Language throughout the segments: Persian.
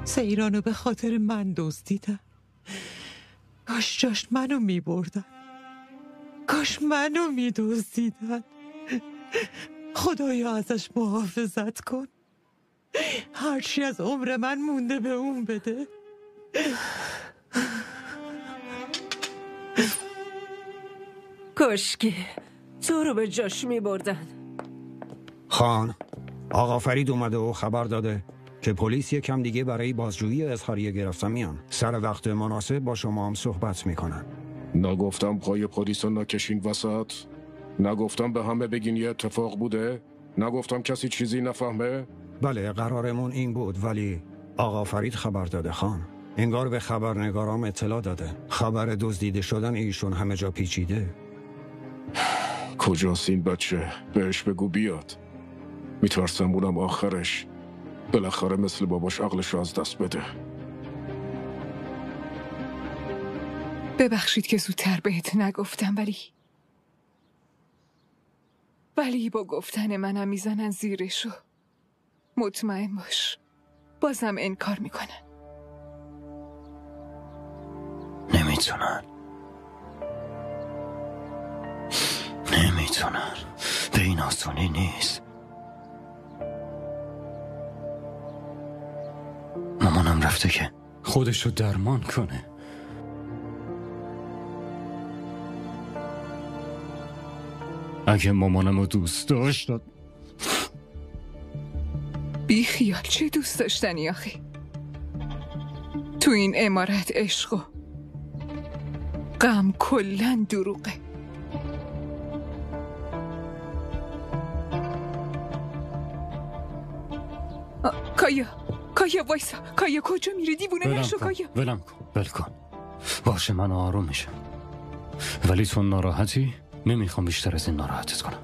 سیرانو به خاطر من دزدیدن. کاش جاش منو میبردن، کاش منو میدزدیدن. خدایا ازش محافظت کن، هرچی از عمر من مونده به اون بده. کاشکی تو رو به جاش میبردن. خان، آقا فرید اومده و خبر داده که پلیس یکم دیگه برای بازجویی اظهاریه گرفتن میان. سر وقت مناسب با شما هم صحبت میکنن. نگفتم پای پلیس رو نکشین وسط؟ نگفتم به همه بگین یه اتفاق بوده؟ نگفتم کسی چیزی نفهمه؟ بله قرارمون این بود، ولی آقا فرید خبر داده خان. انگار به خبرنگارام اطلاع داده. خبر دزدیده شدن ایشون همه جا پیچیده. کجاست این بچه؟ بهش بگو بیاد. میترسم اونم آخرش بالاخره مثل باباش عقلش از دست بده. ببخشید که زودتر بهت نگفتم، ولی با گفتن منم میزنن زیرشو. مطمئن باش بازم انکار میکنن. نمیتونن به این آسونی نیست. مامانم رفته که خودشو درمان کنه. اگه مامانمو دوست داشت بی خیال، چه دوست داشتنی آخی؟ تو این عمارت عشق و غم کلن دروغه. کایا وایسا. کایا کجا میری؟ دیوونه نشو کایا. ول کن. باشه من آروم میشم، ولی تو ناراحتی؟ نمیخوام بیشتر از این ناراحتت کنم.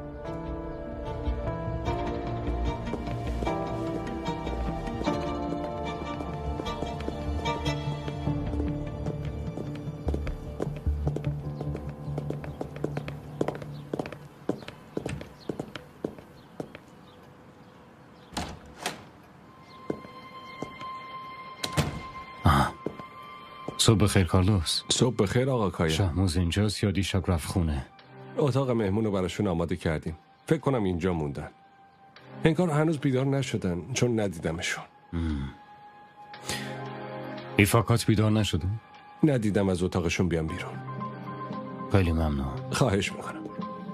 صبح بخیر کارلوس. صبح بخیر آقا کایا. شهموز اینجاست یا دیشب رفت خونه؟ اتاق مهمون رو براشون آماده کردیم. فکر کنم اینجا موندن. انگار هنوز بیدار نشدن چون ندیدمشون. ایفاکات بیدار نشده؟ ندیدم از اتاقشون بیام بیرون. خیلی ممنون. خواهش میکنم.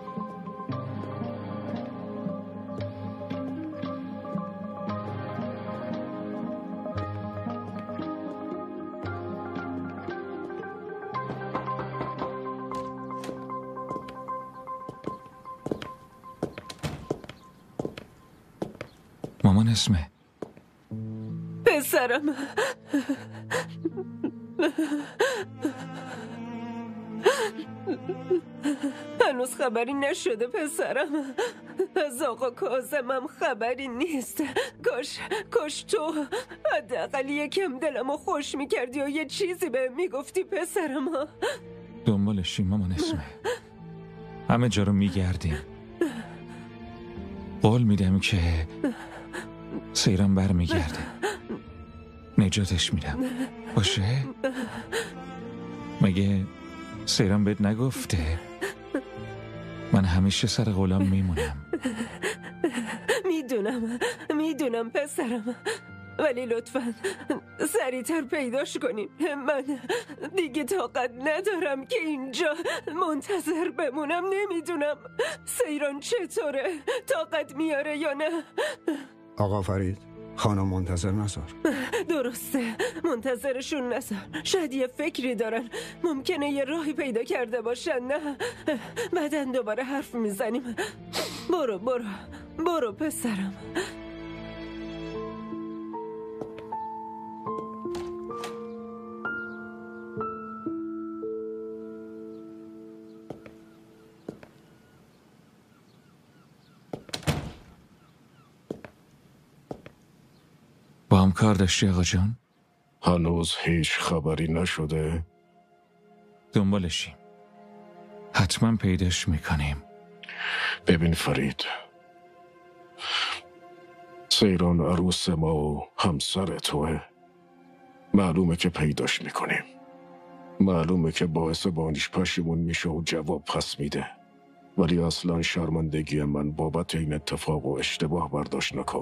مامان اسمه پسرم. هنوز خبری نشده پسرم. از آقا کاظمم خبری نیست. کاش تو حداقل یکم دلمو خوش میکردی و یه چیزی بهم میگفتی پسرم. دنبالشیم مامان اسمه. همه جا رو میگردیم. قول میدم که سیران بر میگرده. نجاتش میدم. باشه؟ مگه سیران بهت نگفته من همیشه سر قولم میمونم؟ میدونم پسرم، ولی لطفاً سریعتر پیداش کنیم. من دیگه طاقت ندارم که اینجا منتظر بمونم. نمیدونم سیران چطوره، طاقت میاره یا نه. آقا فرید، خانم منتظر نذار. درسته، منتظرشون نذار. شاید یه فکری دارن، ممکنه یه راهی پیدا کرده باشن. نه، بعداً دوباره حرف میزنیم. برو پسرم. با هم کار داشتی آقا جان؟ هنوز هیچ خبری نشده؟ دنبالشیم، حتما پیداش میکنیم. ببین فرید، سیران عروس ما و همسر توه. معلومه که پیداش میکنیم. معلومه که باعث بانیش پشیمون میشه و جواب پس میده. ولی اصلا شرمندگی من بابت این اتفاق و اشتباه برداشت نکن.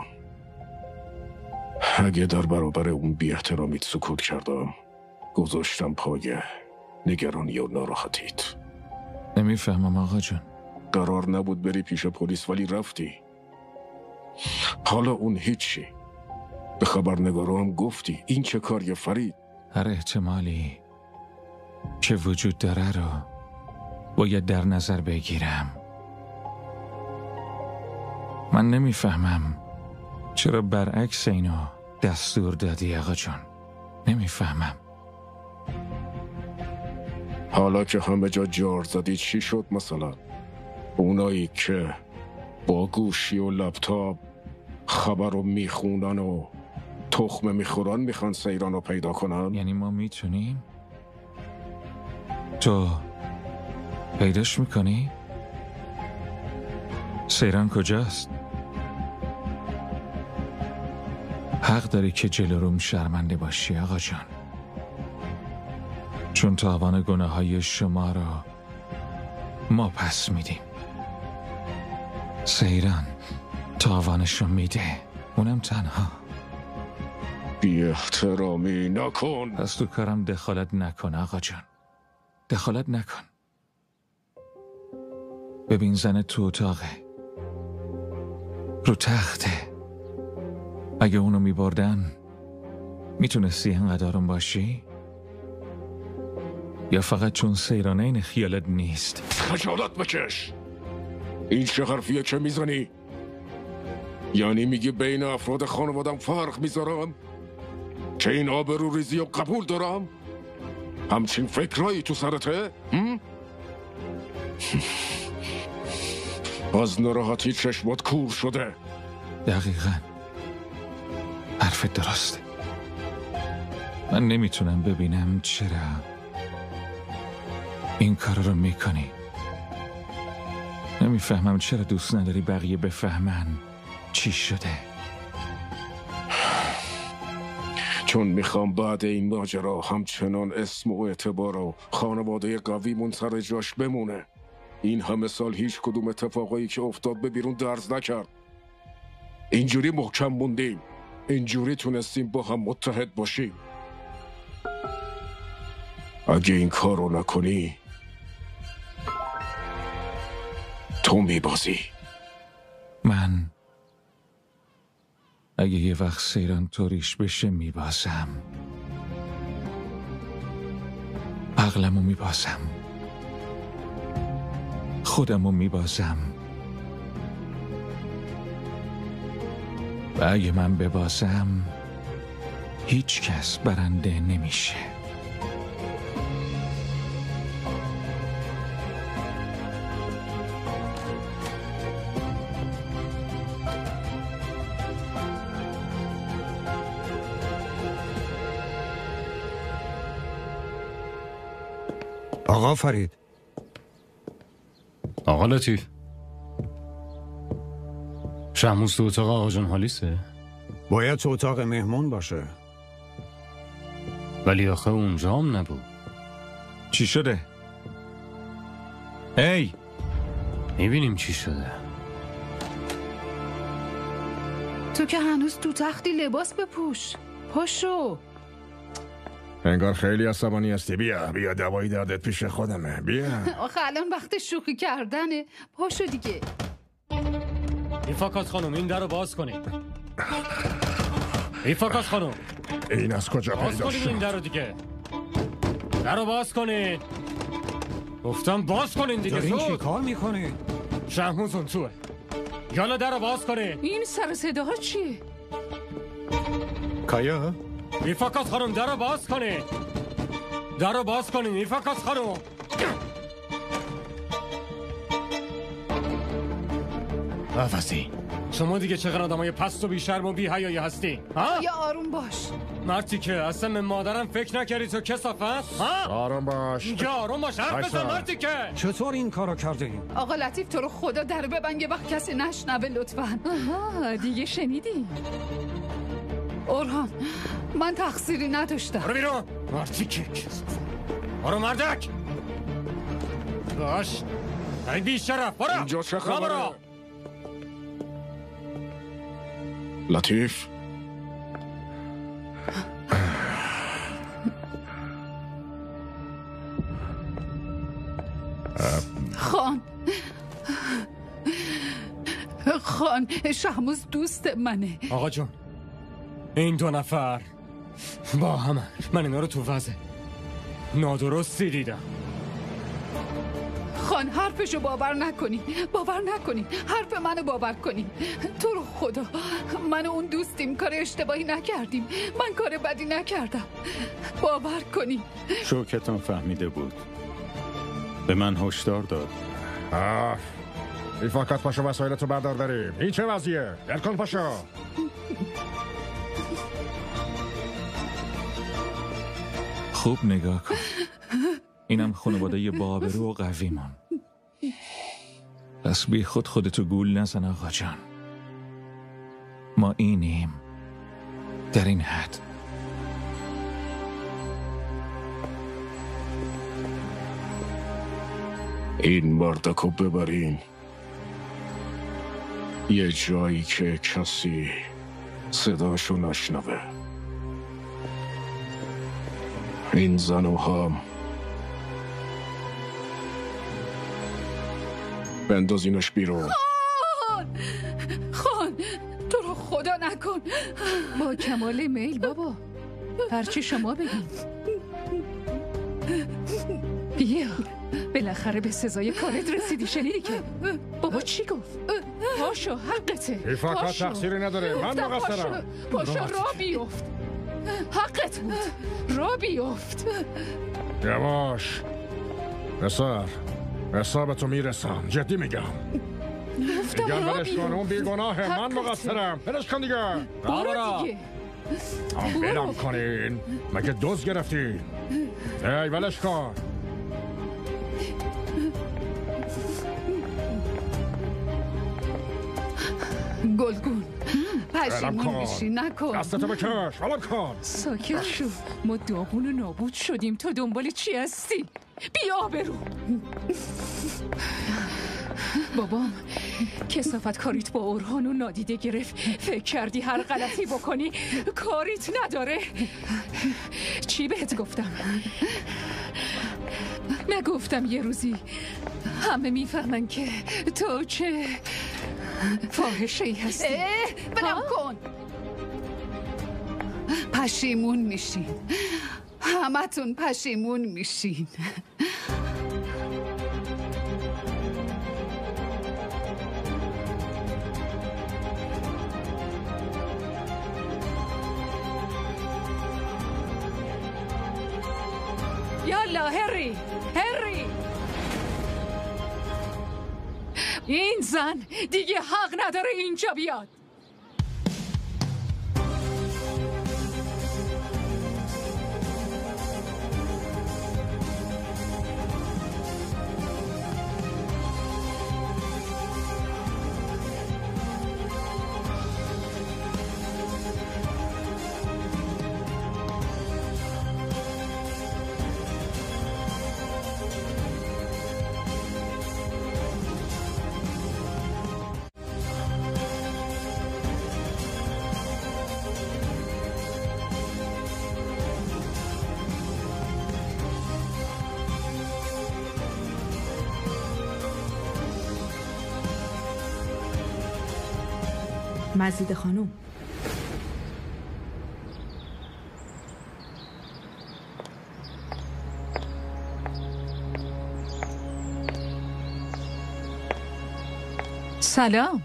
اگه در برابر اون بی احترامیت سکوت کردم، گذاشتم پایه نگرانی و ناراحتیت. نمیفهمم آقا جون. قرار نبود بری پیش پلیس ولی رفتی. حالا اون هیچی. به خبرنگارم گفتی این چه کاریه فرید؟ هر احتمالی که وجود داره رو باید در نظر بگیرم. من نمیفهمم چرا برعکس اینو دستور دادی آقا جون. نمیفهمم. حالا که همه جا جار زدی چی شد مثلا؟ اونایی که با گوشی و لپتاپ خبر رو میخونن و تخمه میخورن میخوان سیران رو پیدا کنن؟ یعنی ما میتونیم؟ تو پیداش میکنی؟ سیران کجاست؟ حق داری که جلو روم شرمنده باشی آقا جان، چون تاوان گناه های شما را ما پس میدیم. سیران تاوانشو میده، اونم تنها. بی احترامی نکن. پس تو کارم دخالت نکن آقا جان، دخالت نکن. ببین زن تو اتاقه، رو تخته. اگه اونو میبردن میتونستی اینقدر آروم باشی؟ یا فقط چون سیرانه این خیالت نیست؟ خجالت بکش. این چه حرفیه که میزنی؟ یعنی میگی بین افراد خانوادم فرق میذارم؟ که این آبرو ریزی و قبول دارم؟ همچین فکرایی تو سرته؟ از ناراحتی چشمات کور شده. دقیقاً حرفت درسته. من نمیتونم ببینم چرا این کار رو میکنی. نمیفهمم چرا دوست نداری بقیه بفهمن چی شده. چون میخوام بعد این ماجرا همچنان اسم و اعتبار و خانواده قویمون سر جاش بمونه. این همه سال هیچ کدوم اتفاقایی که افتاد به بیرون درز نکرد. اینجوری محکم موندیم، اینجوری تونستیم با هم متحد باشیم. اگه این کار رو نکنی تو میبازی. من اگه یه وقت سیران طوریش بشه میبازم. عقلمو میبازم، خودمو میبازم. و اگه من ببازم هیچ کس برنده نمیشه. آقا فرید. آقا لطیف، شموز تو اتاق آقا جان حالیسه؟ باید تو اتاق مهمون باشه. ولی آخه اونجا هم نبود. چی شده؟ ای میبینیم چی شده. تو که هنوز تو تختی لباس بپوش. پاشو. انگار خیلی عصبانی هستی. بیا دوایی دردت پیش خودمه. بیا. آخه الان وقت شوخی کردنه. پاشو دیگه. ایفاکات خانم این در رو باز کنید. ایفاکات خانم این از کجا پیدا شد؟ باز کنید این در رو دیگه. در رو باز کنید. گفتم باز کنید دیگه. دارین چی کار میکنید؟ شهموز اون توه. یالا در رو باز کنید. این سر صداها چیه؟ کایا؟ ایفاکات خانم در رو باز کنید. در رو باز کنید ایفاکات خانم. وفاسی شما دیگه چقدر آدمای پست و بیشرم و بی‌حیایی هستی؟ ها؟ یا آروم باش. مرتی که اصلا من مادرم فکر نکردی تو کسافت؟ ها؟ آروم باش. اینجا آروم باش. حرف بزن مرتی که. چطور این کارو کردین؟ آقا لطیف تو رو خدا در ببند یه وقت کسی نشنوه لطفاً. آها دیگه شنیدی؟ اورهان من تقصیری نداشتم. برو بیرون مارتیک. برو مردک. باش این بیشرف برو. اینجا چه خبره؟ لطیف خان شهموز دوست منه. آقا جون این دو نفر با همه من اینا رو تو وضع نادرستی دیدم. خان حرفشو باور نکنین. حرف منو باور کنین. تو رو خدا من و اون دوستیم کار اشتباهی نکردیم. من کار بدی نکردم. باور کنین. شوکتان فهمیده بود، به من هشدار داد. این فقط پاشو وسایلتو بردار بریم. این چه وضعیه؟ درکن پاشو. خوب نگاه کن. اینم خانواده بابرو و قویمون. پس بی خودتو گول نزن آقا جان. ما اینیم در این حد. این مردکو ببرین یه جایی که کسی صداشو نشنوه. این زن و هم بندازینش بیرون. خان تو رو خدا نکن. با کمال میل بابا، هرچی شما بگین. بیا بالاخره به سزای کارت رسیدی. شنیدی که بابا چی گفت؟ پاشو حقته. این فقط تقصیری نداره، من مقصرم. پاشو را بیفت. حقت بود، را بیفت. یواش پسر، حسابتو میرسم. جدی میگم. میگم برش کن، اون بیگناهه. من مقصرم. برش کن دیگه. برو دیگه. برم کنین. مگه دوز گرفتین؟ ای ولش کن. گلگون پشیمون میشی. نکن. دستتو بکش. ولم کن. ساکت شو. ما داغون و نابود شدیم، تو دنبال چی هستی؟ بیا برو. بابام کثافت کاریت با اورهان و نادیده گرفت. فکر کردی هر غلطی بکنی کاریت نداره؟ چی بهت گفتم؟ نگفتم یه روزی همه میفهمن که تو چه فاحشه‌ای هستی؟ بلم کن. پشیمون میشین، همتون پشیمون میشین. یالا هری. این زن دیگه حق نداره اینجا بیاد. مزید خانم. سلام.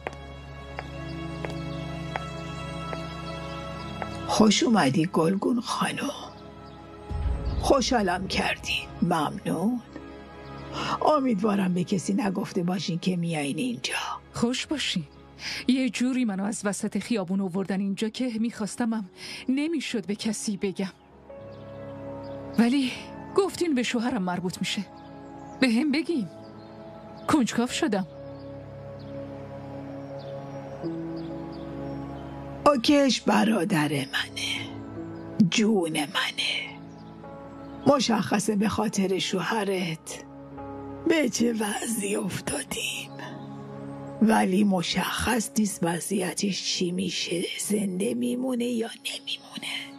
خوش اومدی گلگون خانم. خوشحالم کردی. ممنون. امیدوارم به کسی نگفته باشین که میایین اینجا. خوش باشین. یه جوری منو از وسط خیابون آوردن اینجا که میخواستمم نمیشد به کسی بگم، ولی گفتین به شوهرم مربوط میشه. به هم بگیم. کنجکاو شدم. اوکش برادر منه، جون منه. مشخصه به خاطر شوهرت به چه وضعی افتادیم، ولی مشخص نیست وضعیتش چی میشه، زنده میمونه یا نمیمونه.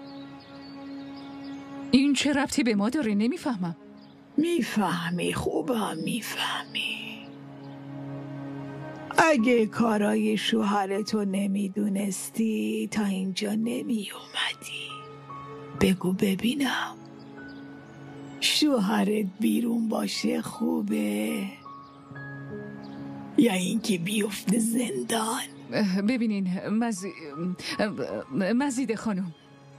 این چه ربطی به ما داره؟ نمیفهمم. میفهمی، خوبم میفهمی. اگه کارای شوهرتو نمیدونستی تا اینجا نمی اومدی. بگو ببینم، شوهرت بیرون باشه خوبه یا اینکه بیفته زندان؟ ببینین مزید خانم،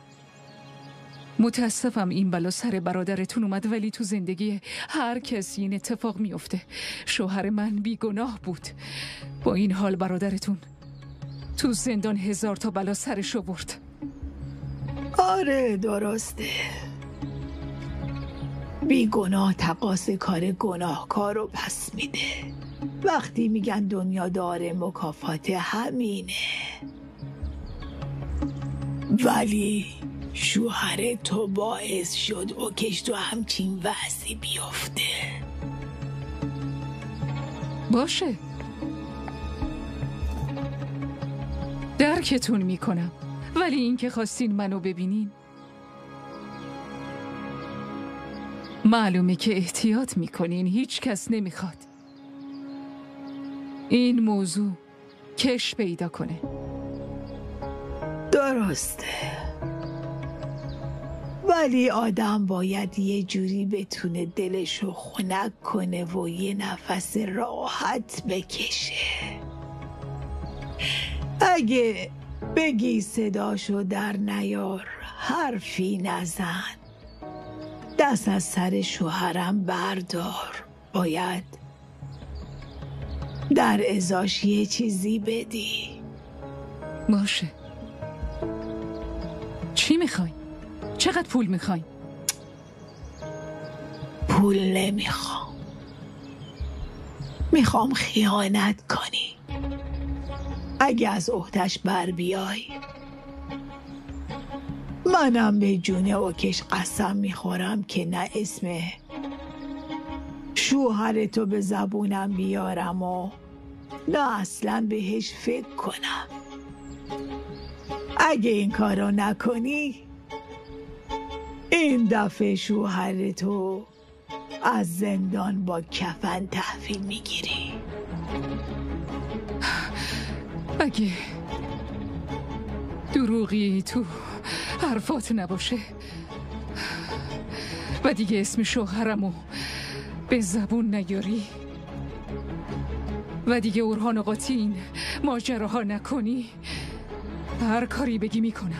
متاسفم این بلا سر برادرتون اومد، ولی تو زندگی هر کسی این اتفاق میفته. شوهر من بیگناه بود، با این حال برادرتون تو زندان 1000 تا بلا سرش آورد. آره درسته، بیگناه تقاص کار گناهکار رو پس میده. وقتی میگن دنیا داره مکافات همینه. ولی شوهر تو باعث شد اوکش تو همچین وضعی بیفته. باشه، درکتون میکنم، ولی این که خواستین منو ببینین، معلومه که احتیاط میکنین. هیچ کس نمیخواد این موضوع کش پیدا کنه. درسته، ولی آدم باید یه جوری بتونه دلشو خنک کنه و یه نفس راحت بکشه. اگه بگی صداشو در نیار، حرفی نزن، دست از سر شوهرم بردار، باید در ازاش یه چیزی بدی. باشه، چی میخوای؟ چقدر پول میخوای؟ پول نمیخوام، میخوام خیانت کنی. اگه از عهدش بر بیای، منم به جون اوکش قسم میخورم که نه اسم شوهرتو به زبونم بیارم و نه اصلا بهش فکر کنم. اگه این کارو نکنی، این دفعه شوهرتو از زندان با کفن تحویل میگیری. اگه دروغی تو حرفات نباشه و دیگه اسم شوهرمو به زبون نیاری و دیگه اورهان و قاطین ماجراها نکنی، هر کاری بگی میکنم.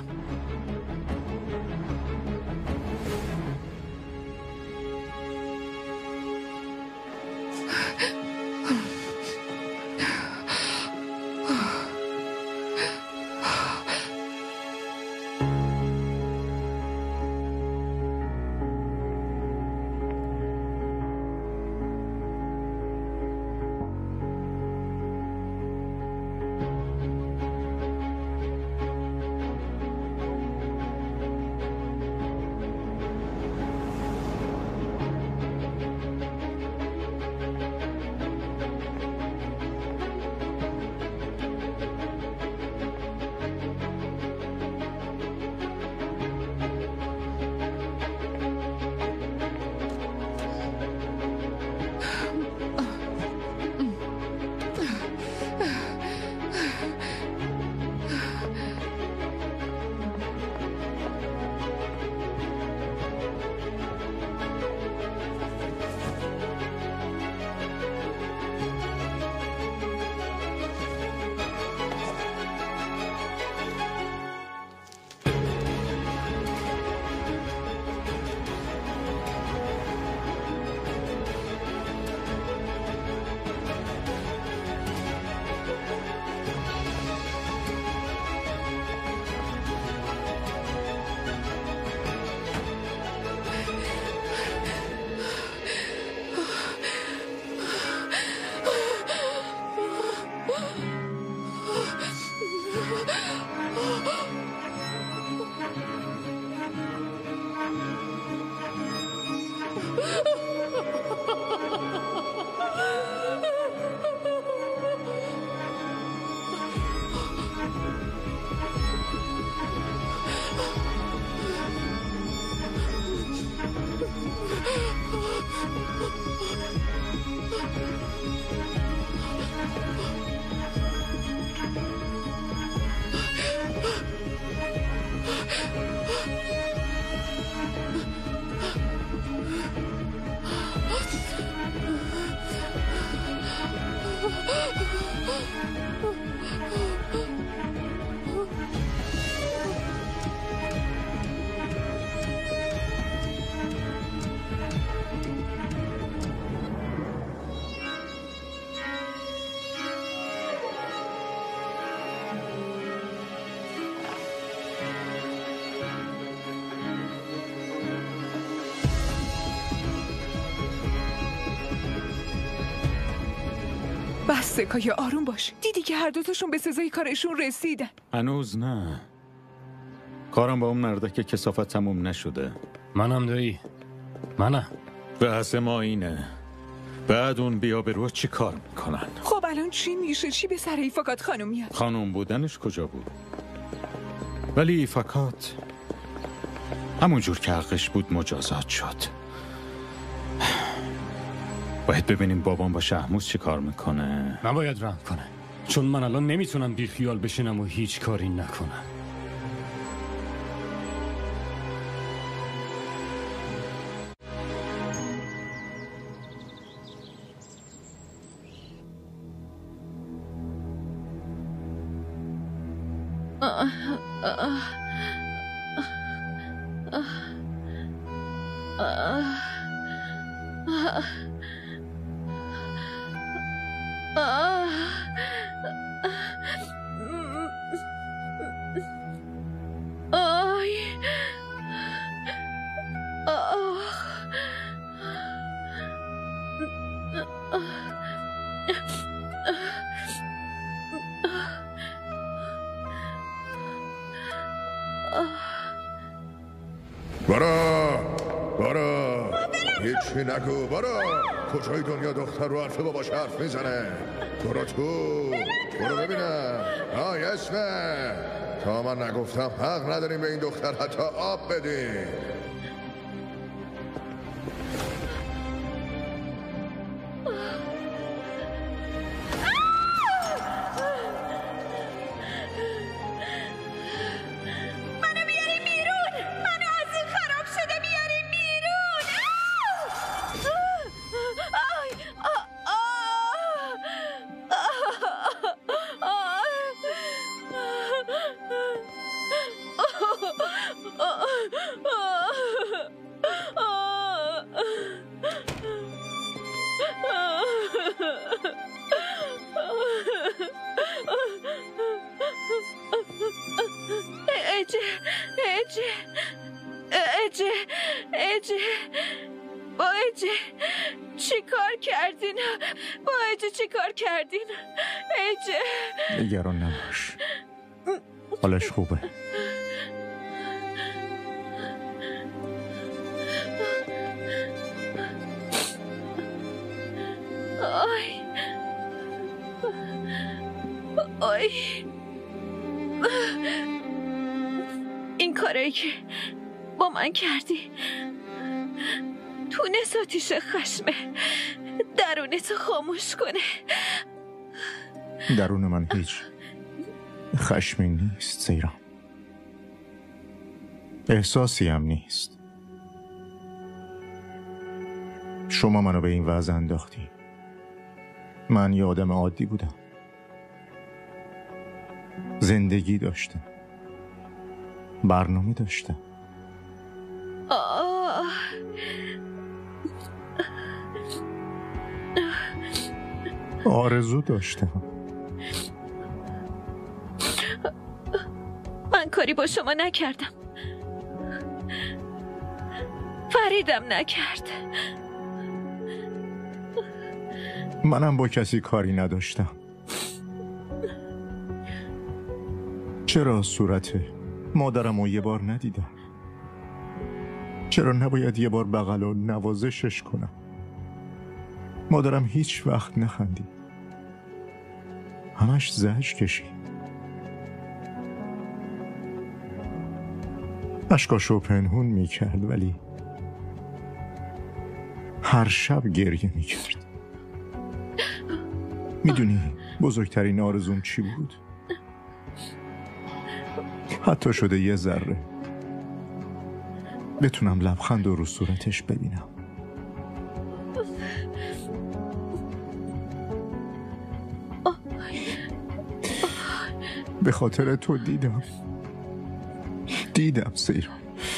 بس سکای آروم باش. دیدی که هر دوتاشون به سزای کارشون رسیدن. هنوز نه. کارم با اون نردک کثافت تموم نشده. منم دایی. منم. بحث ما اینه بعد اون بیابرو چی کار میکنن؟ خب الان چی میشه؟ چی به سر ایفاکات خانم میاد؟ خانم بودنش کجا بود؟ ولی ایفاکات همون جور که حقش بود مجازات شد. باید ببینیم بابام با شهموز چی کار میکنه. نباید رحم کنه، چون من الان نمیتونم بی خیال بشینم و هیچ کاری نکنم. برا هیچی نگو. برا کجای دنیا دختر رو حرف باباش حرف میزنه؟ برو ببینم. اسمه تا من نگفتم حق نداریم به این دختر حتی آب بدیم. نگران نباش، حالش خوبه. آی این کاری که با من کردی تونست آتیش خشمه درونتو خاموش کنه. درون من هیچ خشمی نیست زیرا، احساسی هم نیست. شما منو به این وضع انداختی. من یه آدم عادی بودم، زندگی داشتم، برنامه داشتم. آرزو داشتم. من کاری با شما نکردم، فریدم نکرد. منم با کسی کاری نداشتم. چرا صورت مادرم رو یه بار ندیدم؟ چرا نباید یه بار بغل و نوازشش کنم؟ مادرم هیچ وقت نخندید، همش زجر کشید. اشکاشو پنهون میکرد ولی هر شب گریه میکرد. میدونی بزرگترین آرزوم چی بود؟ حتی شده یه ذره بتونم لبخند رو صورتش ببینم. به خاطر تو دیدم سیرا،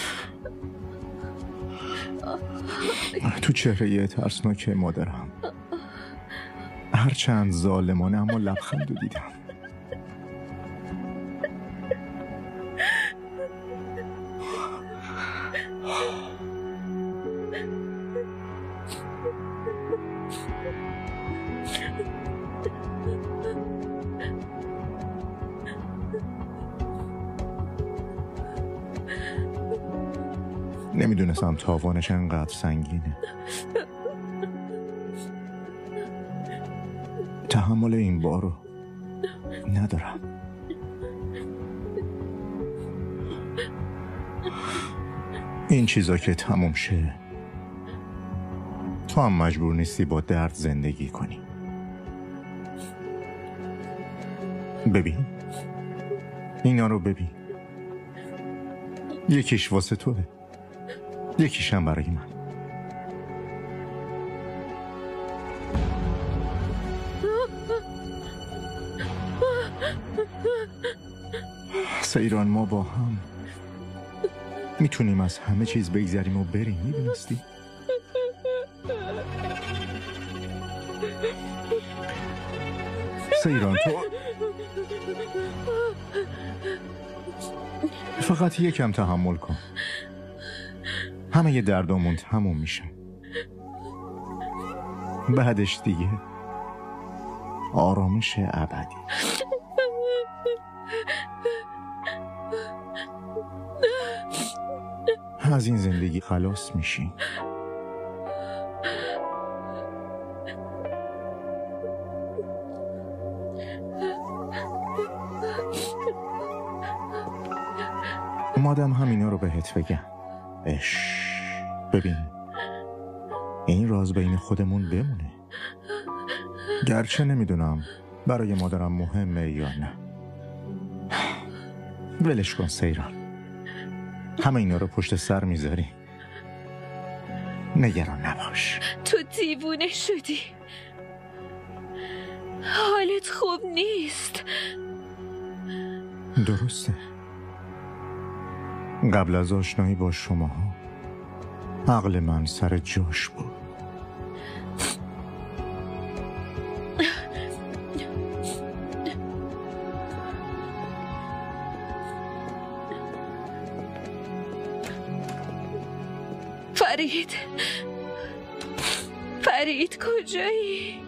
تو چهره ترسناک مادرم هرچند ظالمانه اما لبخند رو دیدم. نمیدونستم تاوانش انقدر سنگینه. تحمل این بارو ندارم. این چیزا که تموم شه تو هم مجبور نیستی با درد زندگی کنی. ببین اینا رو ببین، یکیش واسه توه، یکیش هم برای من. سیران ما با هم میتونیم از همه چیز بگذریم و بریم، میدونستی؟ سیران تو فقط یکم تحمل کن، همه ی دردامون تموم میشه، بعدش دیگه آرامش ابدی. از این زندگی خلاص میشی. اومدم همینا رو بهت بگم. ببین این راز بین خودمون بمونه، گرچه نمیدونم برای مادرم مهمه یا نه. ولش کن سیران، همه اینا رو پشت سر میذاری، نگران نباش. تو دیوونه شدی، حالت خوب نیست. درسته، قبل از آشنایی با شما عقل من سر جاش بود. فرید کجایی؟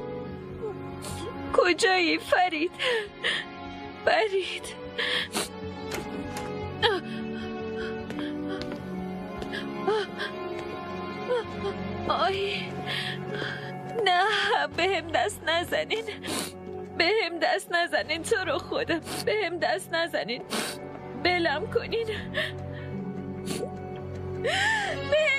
کجایی فرید؟ آی نه، بهم دست نزنین، تو رو خدا بهم دست نزنین، بلم کنین، بهم